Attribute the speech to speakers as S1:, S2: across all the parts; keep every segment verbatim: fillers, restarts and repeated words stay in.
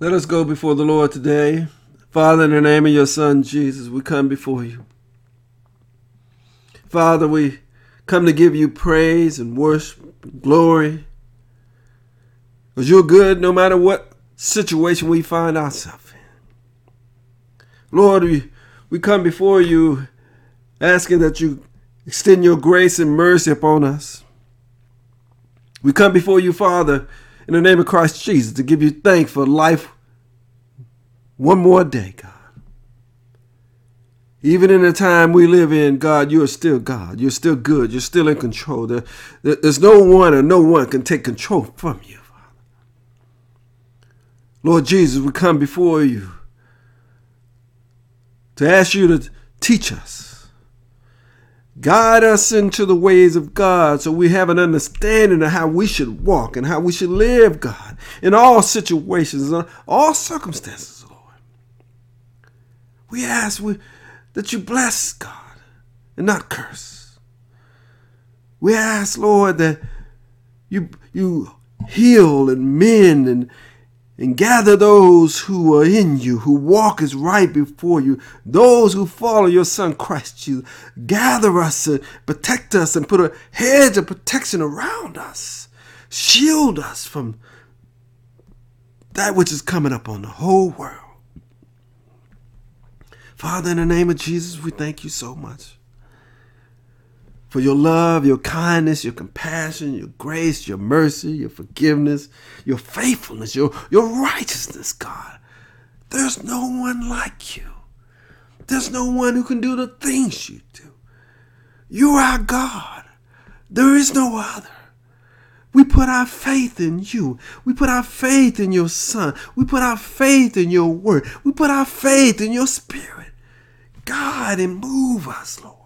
S1: Let us go before the Lord today. Father, in the name of your Son, Jesus, we come before you. Father, we come to give you praise and worship and glory. Because you're good no matter what situation we find ourselves in. Lord, we, we come before you asking that you extend your grace and mercy upon us. We come before you, Father, in the name of Christ Jesus, to give you thanks for life one more day, God. Even in the time we live in, God, you are still God. You're still good. You're still in control. There, there, there's no one or no one can take control from you, Father. Lord Jesus, we come before you to ask you to teach us. Guide us into the ways of God so we have an understanding of how we should walk and how we should live, God, in all situations, all circumstances, Lord. We ask we, that you bless, God, and not curse. We ask, Lord, that you, you heal and mend and And gather those who are in you, who walk as right before you, those who follow your Son Christ Jesus. Gather us and protect us and put a hedge of protection around us. Shield us from that which is coming up on the whole world. Father, in the name of Jesus, we thank you so much for your love, your kindness, your compassion, your grace, your mercy, your forgiveness, your faithfulness, your, your righteousness, God. There's no one like you. There's no one who can do the things you do. You are God. There is no other. We put our faith in you. We put our faith in your Son. We put our faith in your word. We put our faith in your Spirit. God, and move us, Lord.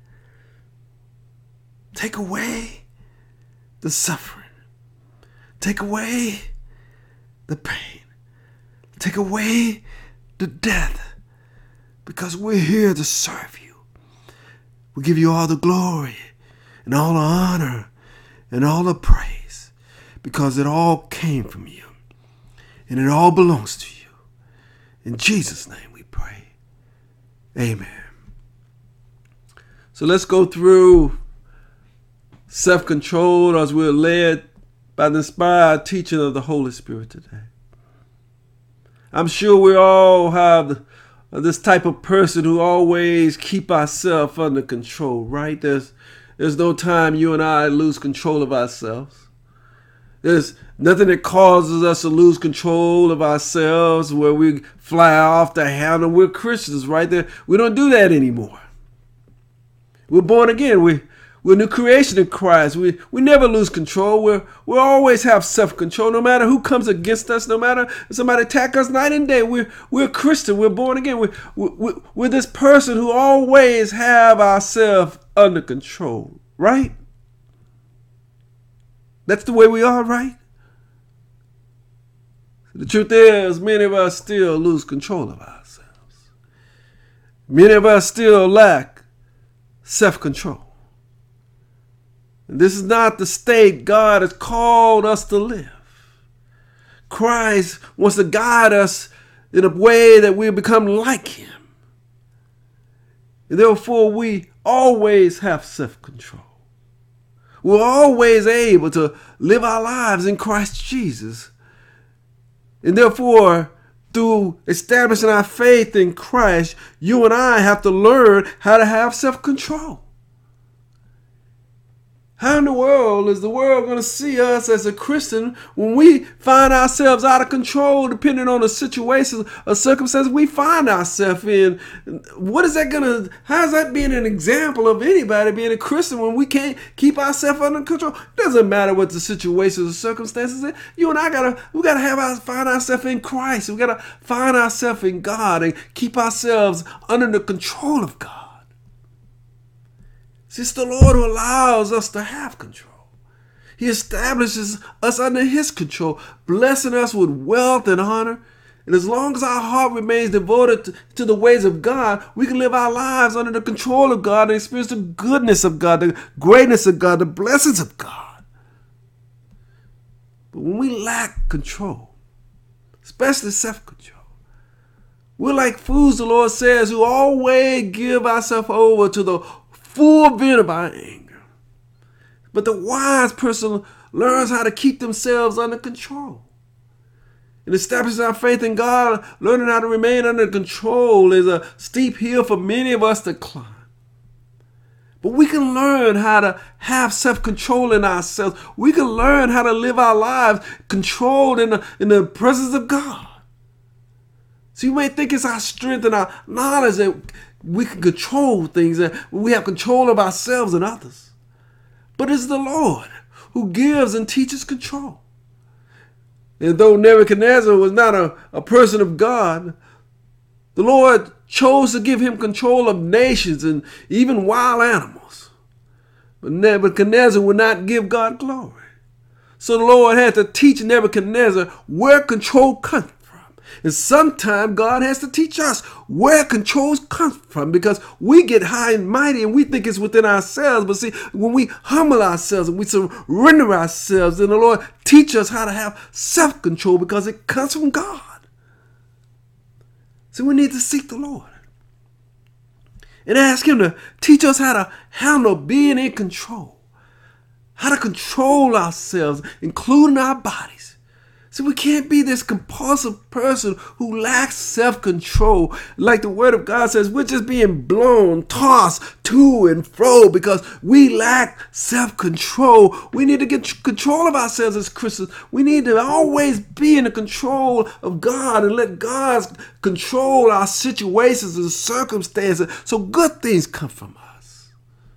S1: Take away the suffering. Take away the pain. Take away the death. Because we're here to serve you. We give you all the glory and all the honor and all the praise. Because it all came from you. And it all belongs to you. In Jesus' name we pray. Amen. So let's go through self-control as we're led by the inspired teaching of the Holy Spirit today. I'm sure we all have this type of person who always keep ourselves under control, right? There's, there's no time you and I lose control of ourselves. There's nothing that causes us to lose control of ourselves where we fly off the handle. We're Christians, right? There, we don't do that anymore. We're born again. We We're a new creation in Christ. We we never lose control. We we always have self-control, no matter who comes against us, no matter if somebody attack us night and day. We're we're Christian. We're born again. We we we're this person who always have ourselves under control, right? That's the way we are, right? The truth is, many of us still lose control of ourselves. Many of us still lack self-control. And this is not the state God has called us to live. Christ wants to guide us in a way that we become like him. And therefore, we always have self-control. We're always able to live our lives in Christ Jesus. And therefore, through establishing our faith in Christ, you and I have to learn how to have self-control. How in the world is the world going to see us as a Christian when we find ourselves out of control depending on the situations or circumstances we find ourselves in? What is that going to, how is that being an example of anybody being a Christian when we can't keep ourselves under control? It doesn't matter what the situations or circumstances are. You and I got to, we got to have our, find ourselves in Christ. We got to find ourselves in God and keep ourselves under the control of God. It's the Lord who allows us to have control. He establishes us under his control, blessing us with wealth and honor. And as long as our heart remains devoted to, to the ways of God, we can live our lives under the control of God and experience the goodness of God, the greatness of God, the blessings of God. But when we lack control, especially self-control. We're like fools, the Lord says, who always give ourselves over to the full vent of our anger. But the wise person learns how to keep themselves under control. And establishing our faith in God, learning how to remain under control is a steep hill for many of us to climb. But we can learn how to have self-control in ourselves. We can learn how to live our lives controlled in the, in the presence of God. So you may think it's our strength and our knowledge that we can control things, and we have control of ourselves and others. But it's the Lord who gives and teaches control. And though Nebuchadnezzar was not a, a person of God, the Lord chose to give him control of nations and even wild animals. But Nebuchadnezzar would not give God glory. So the Lord had to teach Nebuchadnezzar where control comes from. And sometimes God has to teach us where control comes from, because we get high and mighty and we think it's within ourselves. But see, when we humble ourselves and we surrender ourselves, then the Lord teaches us how to have self-control, because it comes from God. So we need to seek the Lord and ask him to teach us how to handle being in control, how to control ourselves, including our bodies. So we can't be this compulsive person who lacks self-control. Like the word of God says, we're just being blown, tossed to and fro because we lack self-control. We need to get control of ourselves as Christians. We need to always be in the control of God and let God control our situations and circumstances so good things come from us.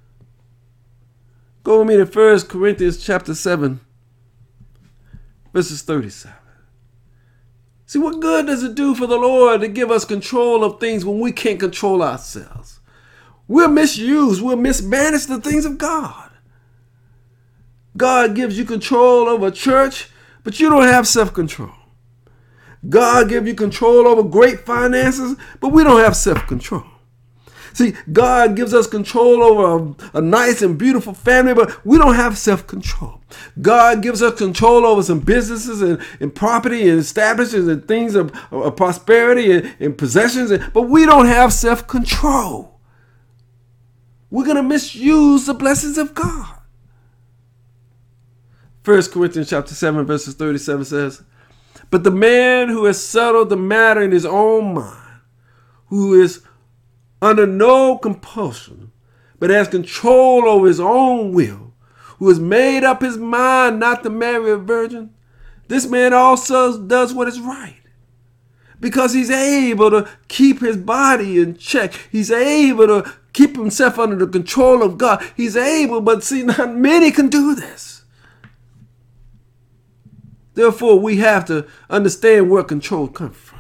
S1: Go with me to First Corinthians chapter seven. Verses thirty-seven. See, what good does it do for the Lord to give us control of things when we can't control ourselves? We'll misuse, we'll mismanage the things of God. God gives you control over a church, but you don't have self-control. God gives you control over great finances, but we don't have self-control. See, God gives us control over a, a nice and beautiful family, but we don't have self-control. God gives us control over some businesses and, and property and establishments and things of, of prosperity and, and possessions, and, but we don't have self-control. We're going to misuse the blessings of God. First Corinthians chapter seven, verses thirty-seven says, "But the man who has settled the matter in his own mind, who is under no compulsion, but has control over his own will, who has made up his mind not to marry a virgin, this man also does what is right, because he's able to keep his body in check. He's able to keep himself under the control of God. He's able, but see, not many can do this. Therefore, we have to understand where control comes from.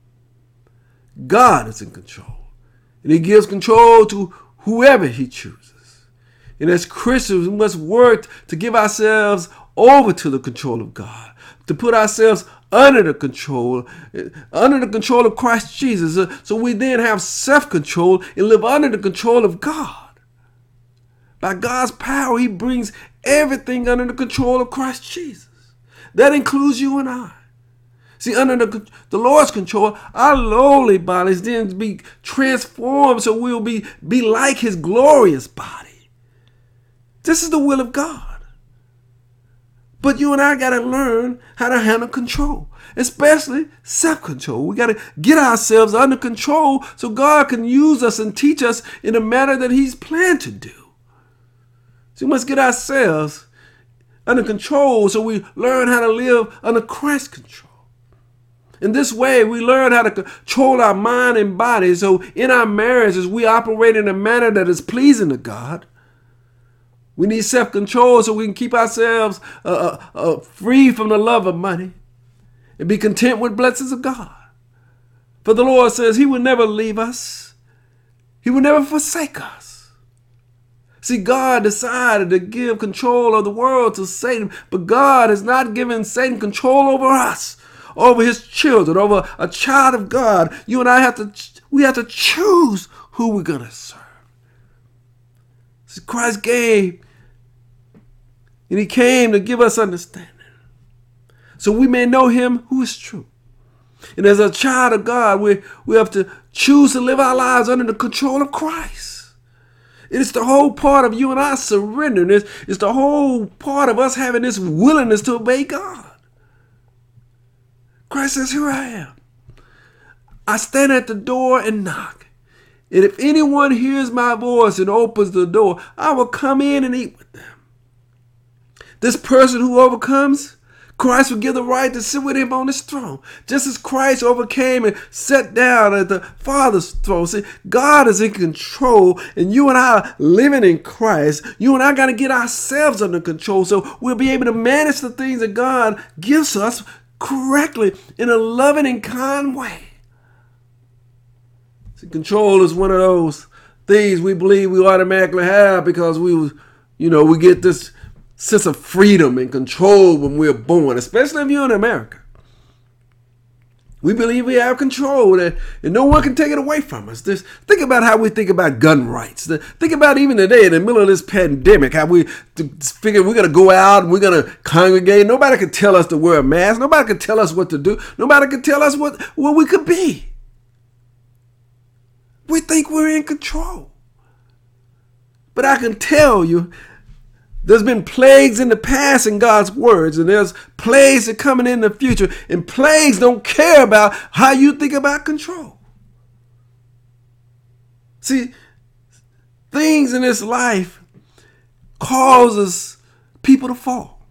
S1: God is in control. And he gives control to whoever he chooses. And as Christians, we must work to give ourselves over to the control of God, to put ourselves under the control, under the control of Christ Jesus, so we then have self-control and live under the control of God. By God's power, he brings everything under the control of Christ Jesus. That includes you and I. See, under the, the Lord's control, our lowly bodies then be transformed so we'll be, be like his glorious body. This is the will of God. But you and I got to learn how to handle control, especially self-control. We got to get ourselves under control so God can use us and teach us in a manner that he's planned to do. So we must get ourselves under control so we learn how to live under Christ's control. In this way, we learn how to control our mind and body. So in our marriages, we operate in a manner that is pleasing to God. We need self-control so we can keep ourselves uh, uh, free from the love of money and be content with blessings of God. For the Lord says he will never leave us. He will never forsake us. See, God decided to give control of the world to Satan, but God has not given Satan control over us, over his children, over a child of God. You and I have to, we have to choose who we're going to serve. See, Christ gave, and he came to give us understanding, so we may know him who is true. And as a child of God, we, we have to choose to live our lives under the control of Christ. It's the whole part of you and I surrendering. It's, it's the whole part of us having this willingness to obey God. Christ says, here I am. I stand at the door and knock. And if anyone hears my voice and opens the door, I will come in and eat with them. This person who overcomes, Christ will give the right to sit with him on his throne. Just as Christ overcame and sat down at the Father's throne. See, God is in control, and you and I are living in Christ. You and I got to get ourselves under control so we'll be able to manage the things that God gives us correctly in a loving and kind way. See, control is one of those things we believe we automatically have because we, you know, we get this sense of freedom and control when we're born, especially if you're in America. We believe we have control and, and no one can take it away from us. Just think about how we think about gun rights. Think about even today in the middle of this pandemic, how we figure we're going to go out and we're going to congregate. Nobody can tell us to wear a mask. Nobody can tell us what to do. Nobody can tell us what, what we could be. We think we're in control. But I can tell you, there's been plagues in the past in God's words, and there's plagues that are coming in the future, and plagues don't care about how you think about control. See, things in this life causes people to fall.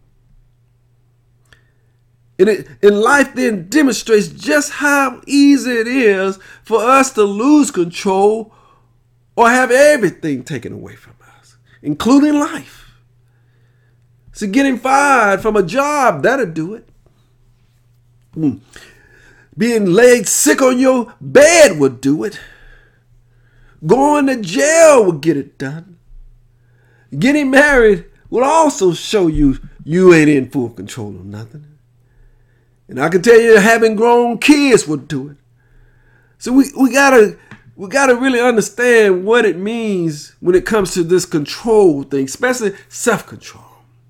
S1: And, it, and life then demonstrates just how easy it is for us to lose control or have everything taken away from us, including life. So getting fired from a job, that'll do it. Mm. Being laid sick on your bed would do it. Going to jail would get it done. Getting married will also show you you ain't in full control of nothing. And I can tell you having grown kids would do it. So we, we gotta we gotta really understand what it means when it comes to this control thing, especially self-control.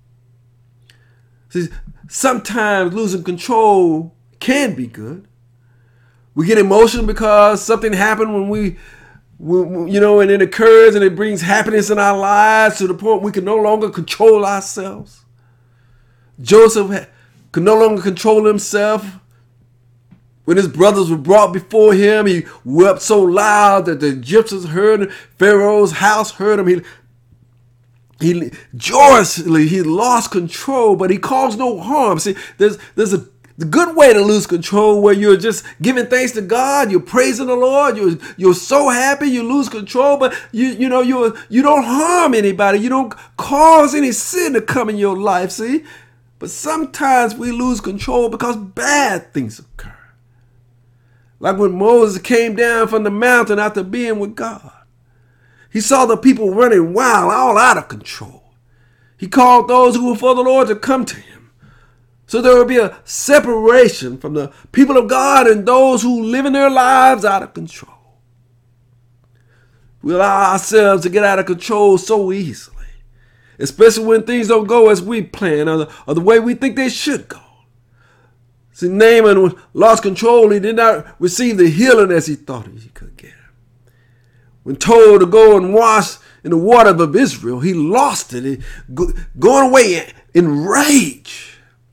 S1: See, sometimes losing control can be good. We get emotional because something happened when we, we, you know, and it occurs and it brings happiness in our lives to the point we can no longer control ourselves. Joseph could no longer control himself. When his brothers were brought before him, he wept so loud that the Egyptians heard him. Pharaoh's house heard him. He He joyously, he lost control, but he caused no harm. See, there's there's a the good way to lose control where you're just giving thanks to God, you're praising the Lord, you're you're so happy, you lose control, but you you know you you don't harm anybody, you don't cause any sin to come in your life. See, but sometimes we lose control because bad things occur, like when Moses came down from the mountain after being with God. He saw the people running wild, all out of control. He called those who were for the Lord to come to him. So there would be a separation from the people of God and those who live in their lives out of control. We allow ourselves to get out of control so easily, especially when things don't go as we plan or the, or the way we think they should go. See, Naaman lost control. He did not receive the healing as he thought he could get. When told to go and wash in the water of Israel, he lost it, he, go, going away in rage.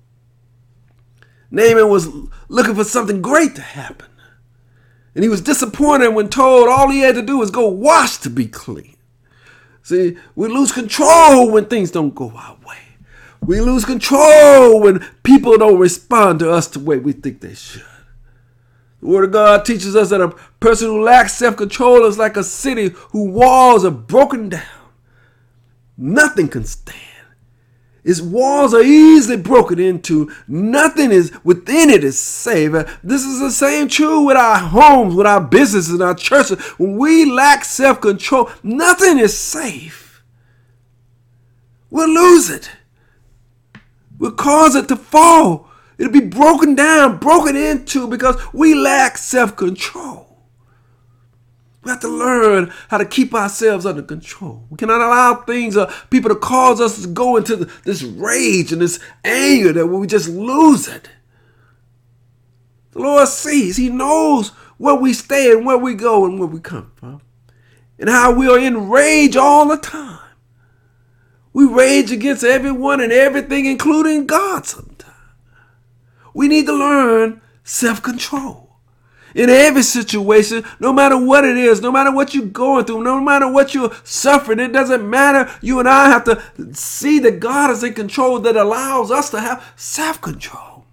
S1: Naaman was looking for something great to happen. And he was disappointed when told all he had to do was go wash to be clean. See, we lose control when things don't go our way. We lose control when people don't respond to us the way we think they should. The Word of God teaches us that a person who lacks self-control is like a city whose walls are broken down. Nothing can stand. Its walls are easily broken into. Nothing is within it is safe. This is the same true with our homes, with our businesses, and our churches. When we lack self-control, nothing is safe. We'll lose it. We'll cause it to fall. It'll be broken down, broken into because we lack self-control. We have to learn how to keep ourselves under control. We cannot allow things or people to cause us to go into the, this rage and this anger that we just lose it. The Lord sees. He knows where we stay and where we go and where we come from. And how we are in rage all the time. We rage against everyone and everything, including God sometimes. We need to learn self-control. In every situation, no matter what it is, no matter what you're going through, no matter what you're suffering, it doesn't matter. You and I have to see that God is in control, that allows us to have self-control.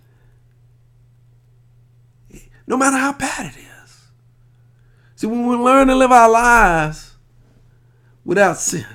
S1: No matter how bad it is. See, when we learn to live our lives without sin,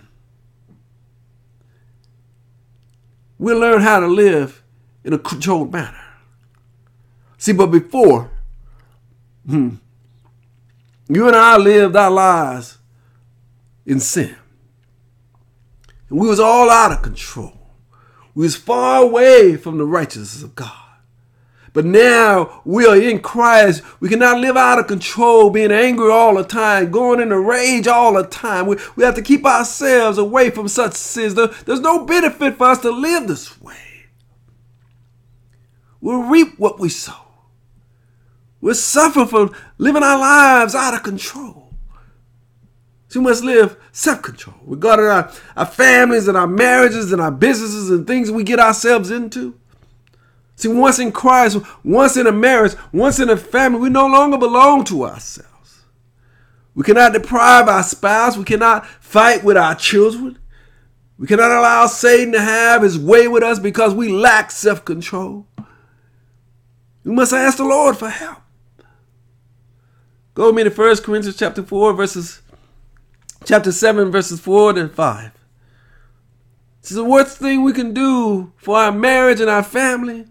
S1: we'll learn how to live in a controlled manner. See, but before, hmm, you and I lived our lives in sin. And we was all out of control. We was far away from the righteousness of God. But now we are in Christ. We cannot live out of control, being angry all the time, going into rage all the time. We, we have to keep ourselves away from such sins. There, there's no benefit for us to live this way. We'll reap what we sow. We're suffering from living our lives out of control. So we must live self-control regarding our, our families and our marriages and our businesses and things we get ourselves into. See, once in Christ, once in a marriage, once in a family, we no longer belong to ourselves. We cannot deprive our spouse. We cannot fight with our children. We cannot allow Satan to have his way with us because we lack self-control. We must ask the Lord for help. Go with me to First Corinthians chapter four, verses, chapter seven, verses four to five. This is the worst thing we can do for our marriage and our family,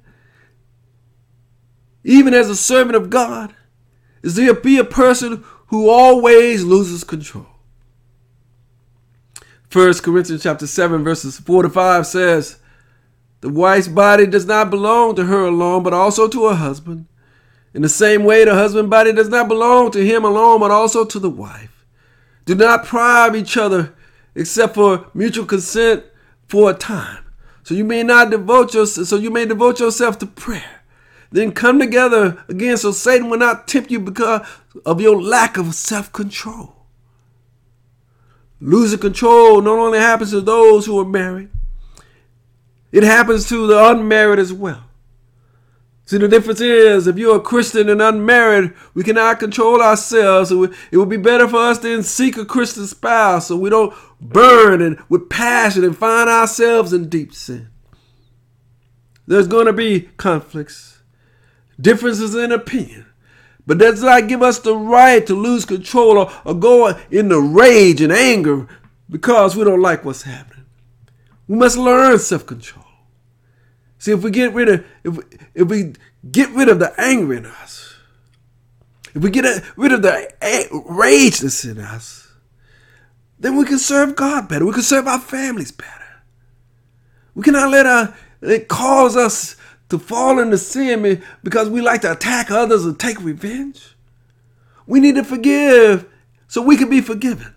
S1: even as a servant of God, is to be a person who always loses control. First Corinthians chapter seven, verses four to five says, the wife's body does not belong to her alone, but also to her husband. In the same way, the husband's body does not belong to him alone, but also to the wife. Do not deprive each other except for mutual consent for a time. So you may not devote yourself, so you may devote yourself to prayer. Then come together again so Satan will not tempt you because of your lack of self-control. Losing control not only happens to those who are married, it happens to the unmarried as well. See, the difference is, if you're a Christian and unmarried, we cannot control ourselves. So it would be better for us to seek a Christian spouse so we don't burn and with passion and find ourselves in deep sin. There's going to be conflicts, differences in opinion, but that does not give us the right to lose control or, or go into rage and anger because we don't like what's happening. We must learn self-control. See, if we get rid of if we, if we get rid of the anger in us, if we get rid of the rage that's in us, then we can serve God better. We can serve our families better. We cannot let our, it cause us to fall into sin because we like to attack others and take revenge. We need to forgive so we can be forgiven.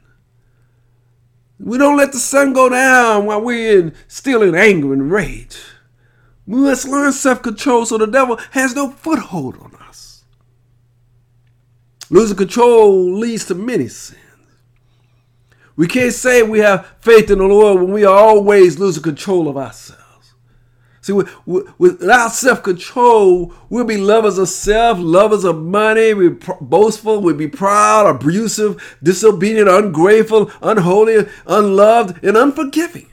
S1: We don't let the sun go down while we're in, still in anger and rage. We must learn self-control so the devil has no foothold on us. Losing control leads to many sins. We can't say we have faith in the Lord when we are always losing control of ourselves. See, without self-control, we'll be lovers of self, lovers of money, we'll be boastful, we'll be proud, abusive, disobedient, ungrateful, unholy, unloved, and unforgiving.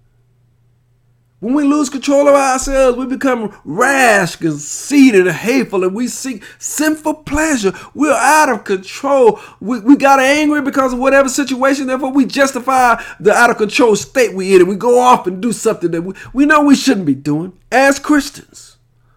S1: When we lose control of ourselves, we become rash, conceited, and hateful, and we seek sinful pleasure. We're out of control. We, we got angry because of whatever situation. Therefore, we justify the out of control state we in, and we go off and do something that we, we know we shouldn't be doing as Christians.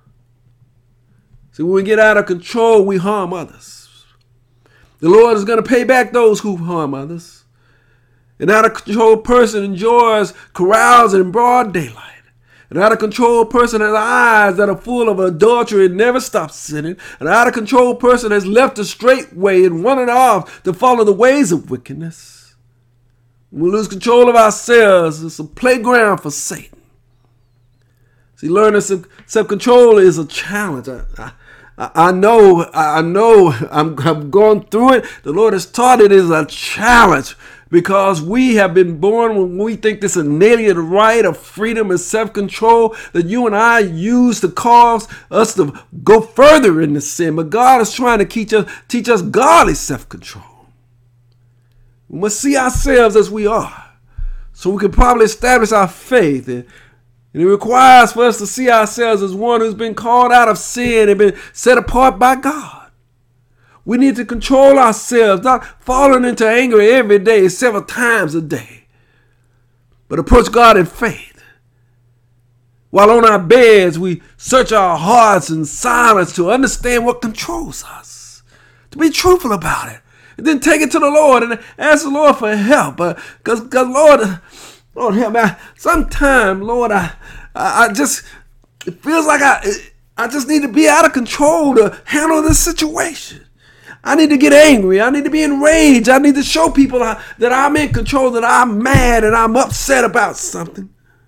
S1: See, when we get out of control, we harm others. The Lord is going to pay back those who harm others. An out of control person enjoys carousing in broad daylight. An out of control person has eyes that are full of adultery and never stops sinning. An out of control person has left the straight way and running off to follow the ways of wickedness. When we lose control of ourselves, it's a playground for Satan. See, learning self-control is a challenge. I, I, I, I know, I know I'm, I'm going through it. The Lord has taught it is a challenge because we have been born when we think this innate right of freedom and self-control that you and I use to cause us to go further into sin. But God is trying to teach us, teach us godly self-control. We must see ourselves as we are so we can probably establish our faith. And, and it requires for us to see ourselves as one who's been called out of sin and been set apart by God. We need to control ourselves, not falling into anger every day, several times a day, but approach God in faith. While on our beds, we search our hearts in silence to understand what controls us, to be truthful about it, and then take it to the Lord and ask the Lord for help. Because, uh, because Lord, Lord help me. Sometimes, Lord, I, I, I just, it feels like I, I just need to be out of control to handle this situation. I need to get angry. I need to be enraged. I need to show people that I'm in control, that I'm mad and I'm upset about something.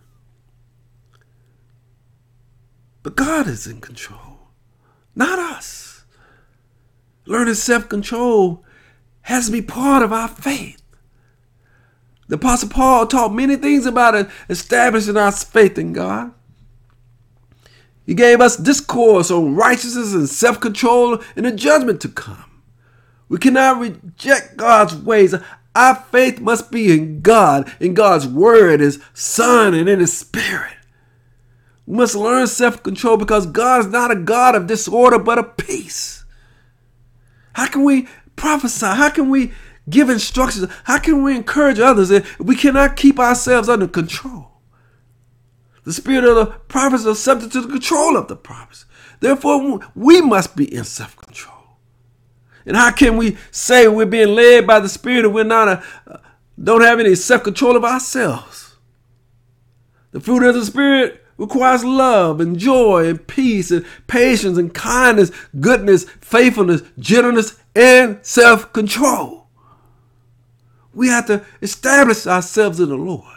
S1: But God is in control, not us. Learning self-control has to be part of our faith. The Apostle Paul taught many things about establishing our faith in God. He gave us discourse on righteousness and self-control and the judgment to come. We cannot reject God's ways. Our faith must be in God, in God's word, His Son, and in His Spirit. We must learn self-control because God is not a God of disorder, but of peace. How can we prophesy? How can we give instructions? How can we encourage others if we cannot keep ourselves under control? The spirit of the prophets is subject to the control of the prophets. Therefore, we must be in self-control. And how can we say we're being led by the Spirit if we're not a, uh, don't have any self-control of ourselves? The fruit of the Spirit requires love and joy and peace and patience and kindness, goodness, faithfulness, gentleness, and self-control. We have to establish ourselves in the Lord.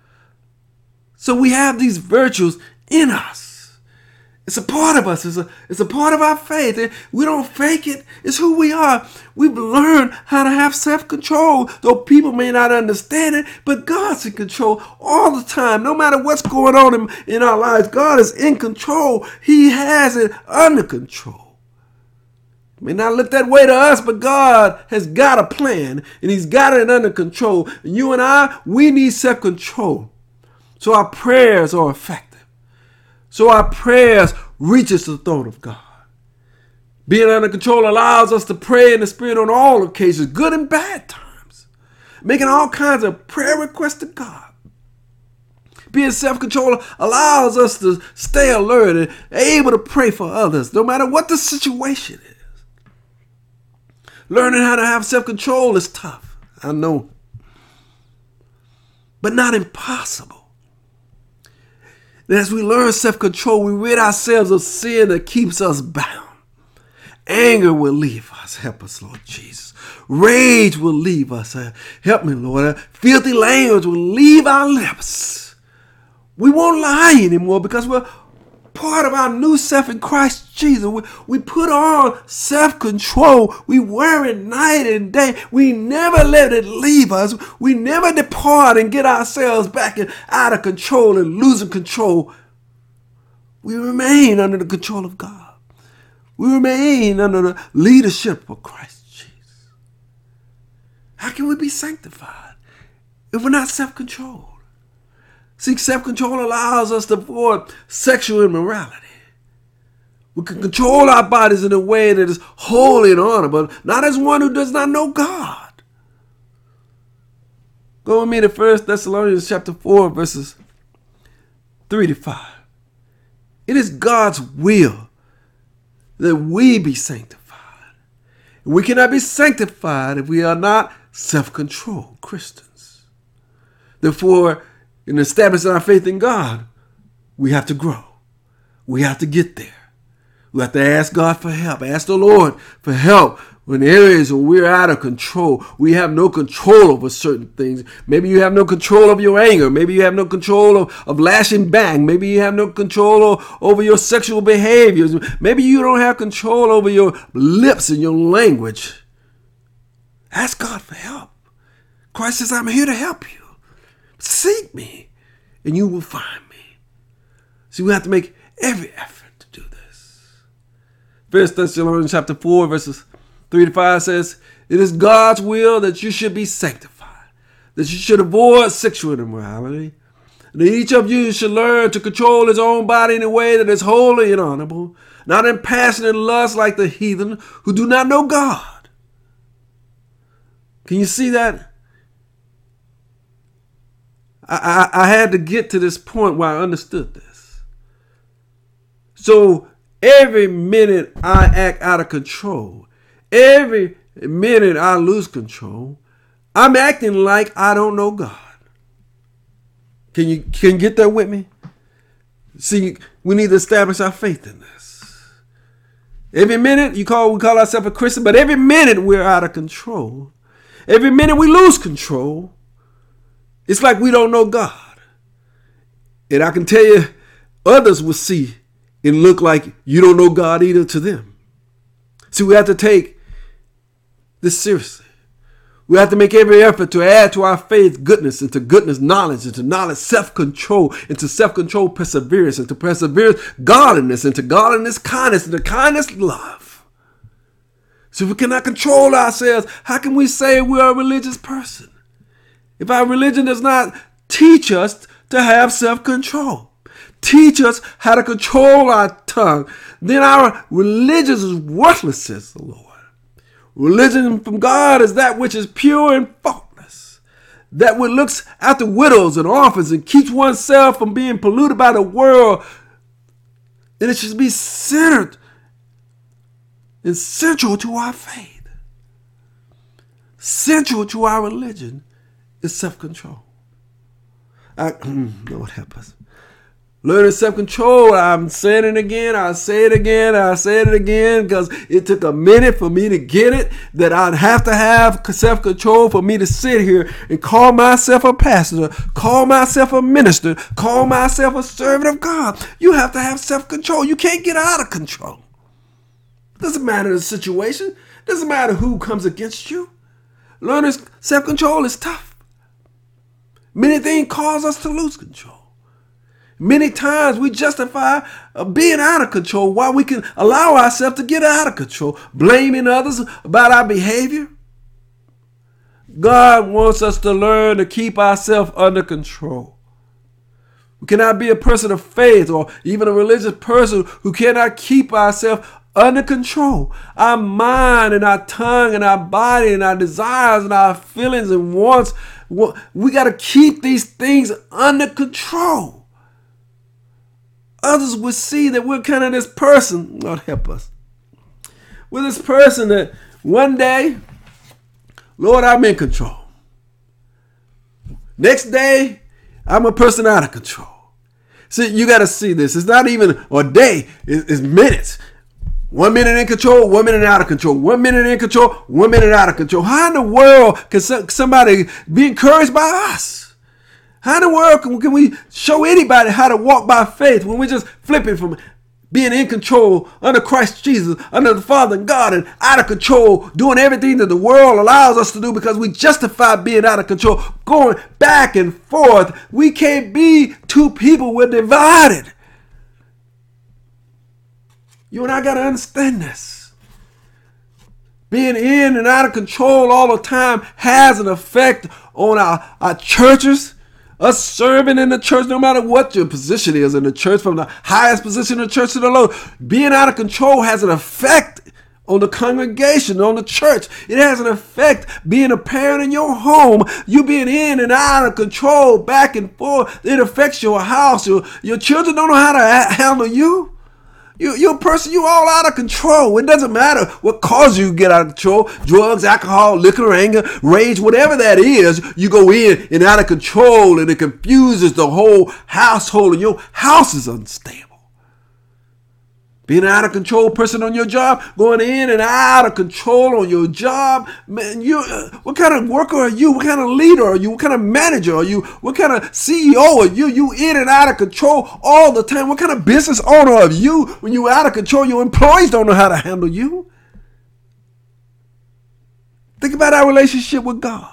S1: So we have these virtues in us. It's a part of us. It's a, it's a part of our faith. We don't fake it. It's who we are. We've learned how to have self-control, though people may not understand it, but God's in control all the time. No matter what's going on in, in our lives, God is in control. He has it under control. It may not look that way to us, but God has got a plan, and He's got it under control. And you and I, we need self-control so our prayers are effective. So our prayers reaches the throne of God. Being under control allows us to pray in the Spirit on all occasions, good and bad times, making all kinds of prayer requests to God. Being self-controlled allows us to stay alert and able to pray for others, no matter what the situation is. Learning how to have self-control is tough, I know, but not impossible. And as we learn self-control, we rid ourselves of sin that keeps us bound. Anger will leave us. Help us, Lord Jesus. Rage will leave us. Help me, Lord. Filthy language will leave our lips. We won't lie anymore because we're part of our new self in Christ Jesus. We, we put on self-control. We wear it night and day. We never let it leave us. We never depart and get ourselves back in, out of control and losing control. We remain under the control of God. We remain under the leadership of Christ Jesus. How can we be sanctified if we're not self-controlled? See, self-control allows us to avoid sexual immorality. We can control our bodies in a way that is holy and honorable, not as one who does not know God. Go with me to First Thessalonians chapter four, verses three to five. It is God's will that we be sanctified. We cannot be sanctified if we are not self-controlled Christians. Therefore, in establishing our faith in God, we have to grow. We have to get there. We have to ask God for help. Ask the Lord for help When areas where we're out of control, we have no control over certain things. Maybe you have no control of your anger. Maybe you have no control of, of lashing back. Maybe you have no control of, over your sexual behaviors. Maybe you don't have control over your lips and your language. Ask God for help. Christ says, I'm here to help you. Seek me, and you will find me. See, we have to make every effort to do this. First Thessalonians chapter four, verses three to five says, it is God's will that you should be sanctified, that you should avoid sexual immorality, and that each of you should learn to control his own body in a way that is holy and honorable, not in passionate lust like the heathen who do not know God. Can you see that? I, I, I had to get to this point where I understood this. So every minute I act out of control, every minute I lose control, I'm acting like I don't know God. Can you can you get there with me? See, we need to establish our faith in this. Every minute you call we call ourselves a Christian, but every minute we're out of control. Every minute we lose control, it's like we don't know God. And I can tell you, others will see and look like you don't know God either to them. See, we have to take this seriously. We have to make every effort to add to our faith goodness, and to goodness knowledge, and to knowledge self-control, and to self-control perseverance, and to perseverance godliness, and to godliness kindness, and to kindness love. So if we cannot control ourselves, how can we say we are a religious person? If our religion does not teach us to have self-control, teach us how to control our tongue, then our religion is worthless, says the Lord. Religion from God is that which is pure and faultless, that which looks after widows and orphans and keeps oneself from being polluted by the world. And it should be centered and central to our faith. Central to our religion is self-control. I, Lord help us. Learning self-control, I'm saying it again, I'll say it again, I'll say it again, because it took a minute for me to get it, that I'd have to have self-control for me to sit here and call myself a pastor, call myself a minister, call myself a servant of God. You have to have self-control. You can't get out of control. Doesn't matter the situation. Doesn't matter who comes against you. Learning self-control is tough. Many things cause us to lose control. Many times we justify uh, being out of control while we can allow ourselves to get out of control, blaming others about our behavior. God wants us to learn to keep ourselves under control. We cannot be a person of faith or even a religious person who cannot keep ourselves under control. Our mind and our tongue and our body and our desires and our feelings and wants, we got to keep these things under control. Others will see that we're kind of this person, Lord help us. We're this person that one day, Lord, I'm in control. Next day, I'm a person out of control. See, you got to see this. It's not even a day, it's minutes. One minute in control, one minute out of control. One minute in control, one minute out of control. How in the world can somebody be encouraged by us? How in the world can, can we show anybody how to walk by faith when we're just flipping from being in control under Christ Jesus, under the Father and God, and out of control, doing everything that the world allows us to do because we justify being out of control, going back and forth. We can't be two people. We're divided. You and I got to understand this. Being in and out of control all the time has an effect on our, our churches. Us serving in the church, no matter what your position is in the church, from the highest position in the church to the low, being out of control has an effect on the congregation, on the church. It has an effect being a parent in your home. You being in and out of control, back and forth. It affects your house. Your, your children don't know how to handle you. You, you're a person, you're all out of control. It doesn't matter what causes you to get out of control. Drugs, alcohol, liquor, anger, rage, whatever that is, you go in and out of control, and it confuses the whole household, and your house is unstable. Being an out of control person on your job, going in and out of control on your job, man, you, uh, what kind of worker are you? What kind of leader are you? What kind of manager are you? What kind of C E O are you? You in and out of control all the time. What kind of business owner are you when you're out of control? Your employees don't know how to handle you. Think about our relationship with God.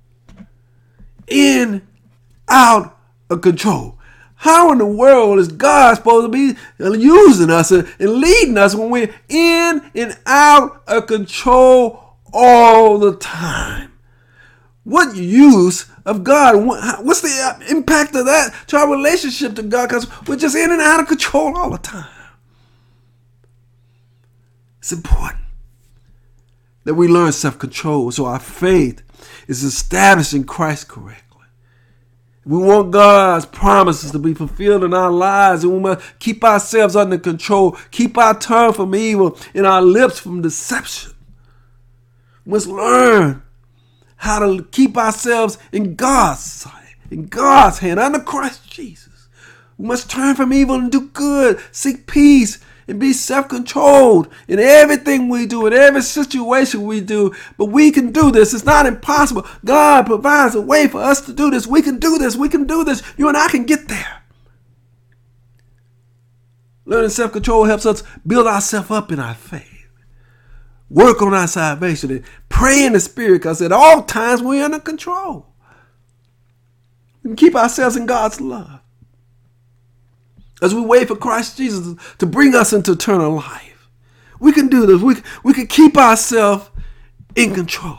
S1: In, out of control. How in the world is God supposed to be using us and leading us when we're in and out of control all the time? What use of God? What's the impact of that to our relationship to God? Because we're just in and out of control all the time. It's important that we learn self-control so our faith is established in Christ correctly. We want God's promises to be fulfilled in our lives, and we must keep ourselves under control, keep our tongue from evil and our lips from deception. We must learn how to keep ourselves in God's sight, in God's hand, under Christ Jesus. We must turn from evil and do good, seek peace, and be self-controlled in everything we do, in every situation we do. But we can do this. It's not impossible. God provides a way for us to do this. We can do this. We can do this. You and I can get there. Learning self-control helps us build ourselves up in our faith. Work on our salvation and pray in the Spirit, because at all times we're under control. We can keep ourselves in God's love as we wait for Christ Jesus to bring us into eternal life. We can do this. We, we can keep ourselves in control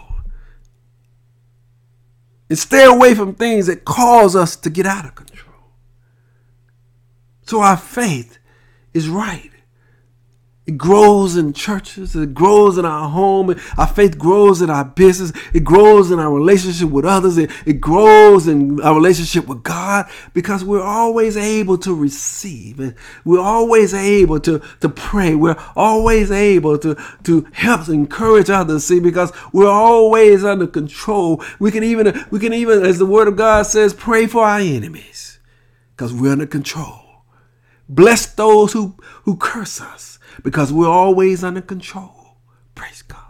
S1: and stay away from things that cause us to get out of control. So our faith is right. It grows in churches. It grows in our home. Our faith grows in our business. It grows in our relationship with others. It, it grows in our relationship with God, because we're always able to receive. And we're always able to, to pray. We're always able to, to help encourage others. See, because we're always under control. We can even, we can even, as the Word of God says, pray for our enemies, because we're under control. Bless those who, who curse us, because we're always under control. Praise God.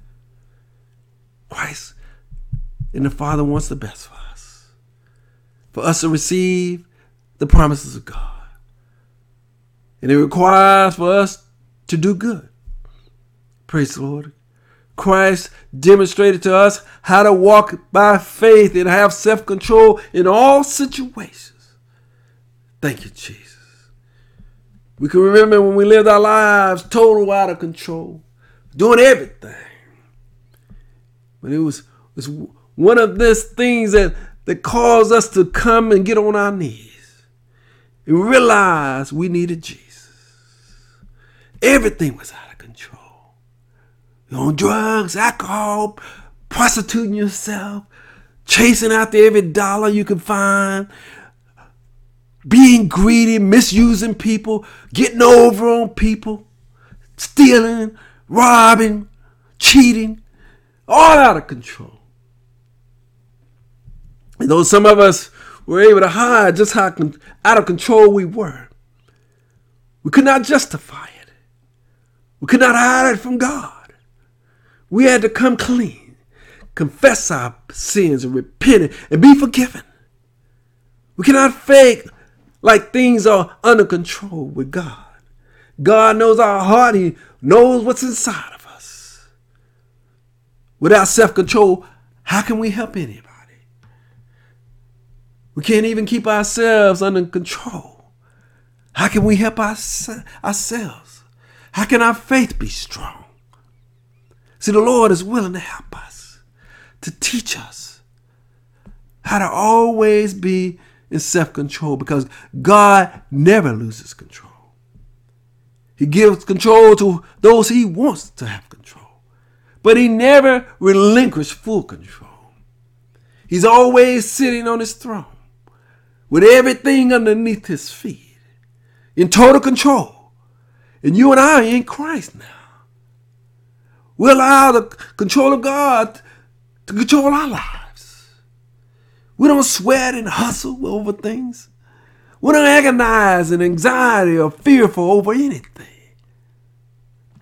S1: Christ and the Father wants the best for us. For us to receive the promises of God. And it requires for us to do good. Praise the Lord. Christ demonstrated to us how to walk by faith and have self-control in all situations. Thank you, Jesus. We can remember when we lived our lives total out of control, doing everything. But it was, it was one of these things that, that caused us to come and get on our knees and realize we needed Jesus. Everything was out of control. You're on drugs, alcohol, prostituting yourself, chasing after every dollar you can find, being greedy, misusing people, getting over on people, stealing, robbing, cheating, all out of control. And though some of us were able to hide just how out of control we were, we could not justify it. We could not hide it from God. We had to come clean, confess our sins and repent and be forgiven. We cannot fake like things are under control with God. God knows our heart. He knows what's inside of us. Without self-control, how can we help anybody? We can't even keep ourselves under control. How can we help our, ourselves? How can our faith be strong? See, the Lord is willing to help us, to teach us how to always be in self-control, because God never loses control. He gives control to those he wants to have control, but he never relinquishes full control. He's always sitting on his throne with everything underneath his feet in total control. And you and I are in Christ now. We allow the control of God to control our lives. We don't sweat and hustle over things. We don't agonize and anxiety or fearful over anything.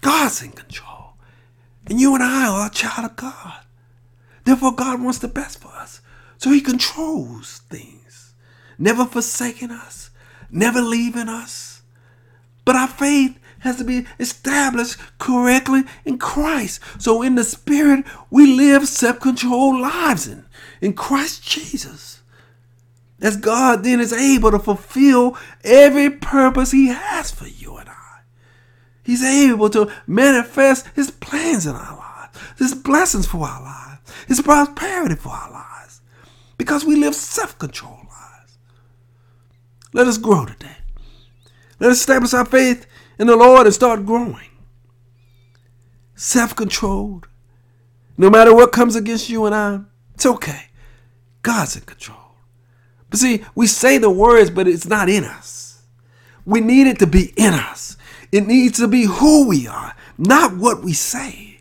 S1: God's in control. And you and I are a child of God. Therefore, God wants the best for us. So he controls things, never forsaking us, never leaving us. But our faith has to be established correctly in Christ. So in the Spirit, we live self-controlled lives in, in Christ Jesus. As God then is able to fulfill every purpose he has for you and I. He's able to manifest his plans in our lives, his blessings for our lives, his prosperity for our lives, because we live self-controlled lives. Let us grow today. Let us establish our faith in the Lord and start growing. Self-controlled. No matter what comes against you and I, it's okay. God's in control. But see, we say the words, but it's not in us. We need it to be in us. It needs to be who we are, not what we say.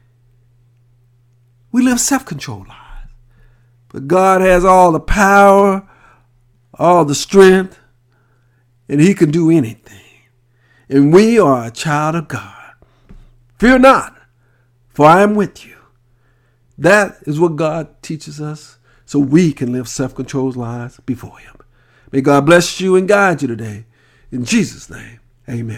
S1: We live self-controlled lives. But God has all the power, all the strength, and he can do anything. And we are a child of God. Fear not, for I am with you. That is what God teaches us so we can live self-controlled lives before him. May God bless you and guide you today. In Jesus' name, amen.